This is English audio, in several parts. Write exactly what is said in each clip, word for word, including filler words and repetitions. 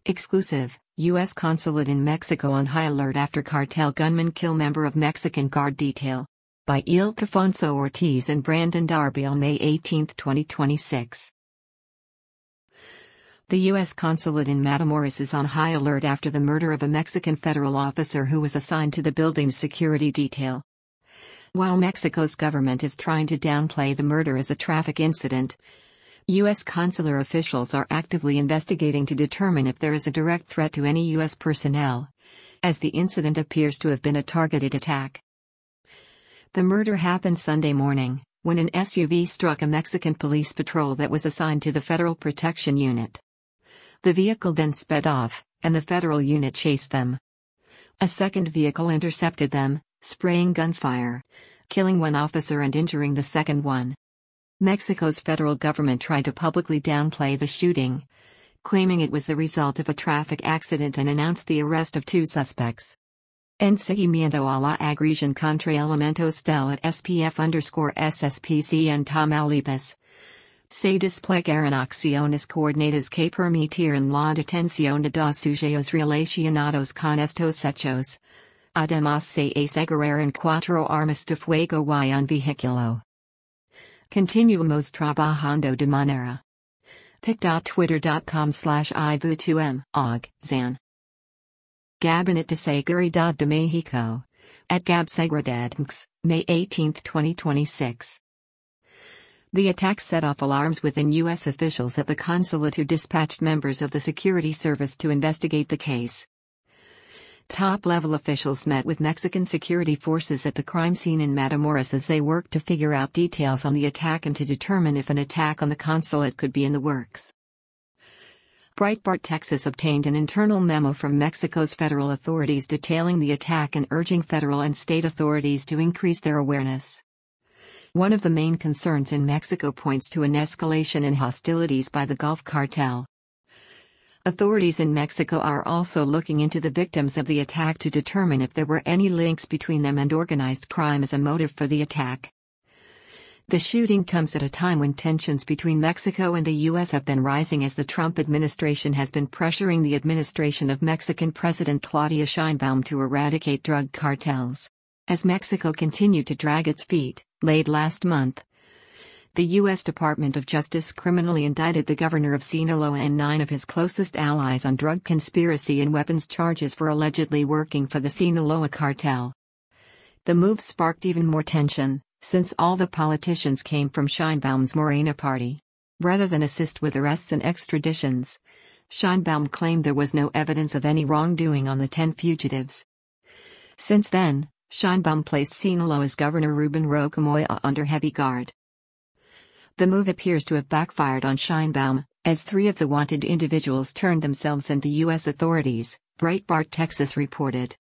Exclusive, U S Consulate in Mexico on high alert after cartel gunman kill member of Mexican Guard detail. By Ildefonso Ortiz and Brandon Darby on May eighteenth, twenty twenty-six. The U S Consulate in Matamoros is on high alert after the murder of a Mexican federal officer who was assigned to the building's security detail. While Mexico's government is trying to downplay the murder as a traffic incident, U S consular officials are actively investigating to determine if there is a direct threat to any U S personnel, as the incident appears to have been a targeted attack. The murder happened Sunday morning, when an S U V struck a Mexican police patrol that was assigned to the Federal Protection Unit. The vehicle then sped off, and the federal unit chased them. A second vehicle intercepted them, spraying gunfire, killing one officer and injuring the second one. Mexico's federal government tried to publicly downplay the shooting, claiming it was the result of a traffic accident and announced the arrest of two suspects. En seguimiento a la agresión contra elementos del S P F underscore S S P C en Tamaulipas, se desplegaron acciones coordinadas que permitieron la detención de dos sujetos relacionados con estos hechos. Además se aseguraron cuatro armas de fuego y un vehículo. Continuamos trabajando de manera. pic.twitter.com slash i2m og, zan. Gabinete de Seguridad de Mexico. At GabSeguridadMx, May eighteenth, twenty twenty-six. The attack set off alarms within U S officials at the consulate who dispatched members of the security service to investigate the case. Top-level officials met with Mexican security forces at the crime scene in Matamoros as they worked to figure out details on the attack and to determine if an attack on the consulate could be in the works. Breitbart Texas obtained an internal memo from Mexico's federal authorities detailing the attack and urging federal and state authorities to increase their awareness. One of the main concerns in Mexico points to an escalation in hostilities by the Gulf Cartel. Authorities in Mexico are also looking into the victims of the attack to determine if there were any links between them and organized crime as a motive for the attack. The shooting comes at a time when tensions between Mexico and the U S have been rising as the Trump administration has been pressuring the administration of Mexican President Claudia Sheinbaum to eradicate drug cartels. As Mexico continued to drag its feet, late last month, the U S Department of Justice criminally indicted the governor of Sinaloa and nine of his closest allies on drug conspiracy and weapons charges for allegedly working for the Sinaloa cartel. The move sparked even more tension, since all the politicians came from Sheinbaum's Morena party. Rather than assist with arrests and extraditions, Sheinbaum claimed there was no evidence of any wrongdoing on the ten fugitives. Since then, Sheinbaum placed Sinaloa's Governor Ruben Rocamoya under heavy guard. The move appears to have backfired on Sheinbaum, as three of the wanted individuals turned themselves into U S authorities, Breitbart Texas reported.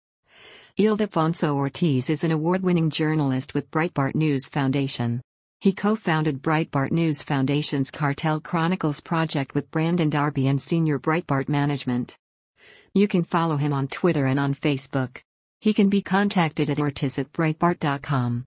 Ildefonso Ortiz is an award-winning journalist with Breitbart News Foundation. He co-founded Breitbart News Foundation's Cartel Chronicles project with Brandon Darby and senior Breitbart management. You can follow him on Twitter and on Facebook. He can be contacted at ortiz at breitbart dot com.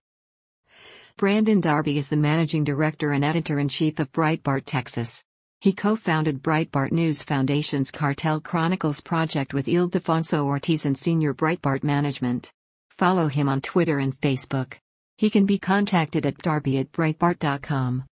Brandon Darby is the managing director and editor-in-chief of Breitbart Texas. He co-founded Breitbart News Foundation's Cartel Chronicles project with Ildefonso Ortiz and senior Breitbart management. Follow him on Twitter and Facebook. He can be contacted at darby at breitbart dot com.